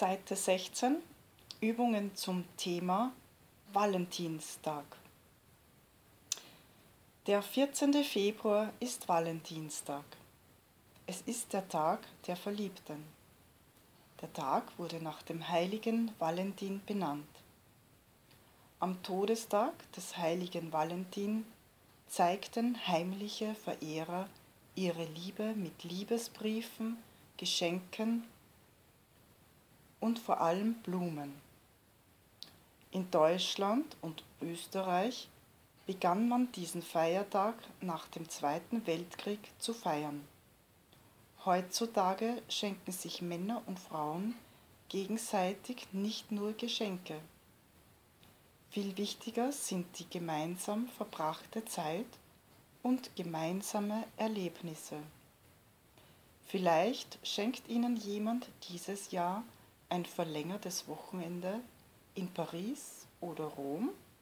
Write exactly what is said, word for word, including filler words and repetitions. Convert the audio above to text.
Seite sechzehn Übungen zum Thema Valentinstag. Der vierzehnte Februar ist Valentinstag. Es ist der Tag der Verliebten. Der Tag wurde nach dem heiligen Valentin benannt. Am Todestag des heiligen Valentin zeigten heimliche Verehrer ihre Liebe mit Liebesbriefen, Geschenken und vor allem Blumen. In Deutschland und Österreich begann man diesen Feiertag nach dem Zweiten Weltkrieg zu feiern. Heutzutage schenken sich Männer und Frauen gegenseitig nicht nur Geschenke. Viel wichtiger sind die gemeinsam verbrachte Zeit und gemeinsame Erlebnisse. Vielleicht schenkt Ihnen jemand dieses Jahr ein verlängertes Wochenende in Paris oder Rom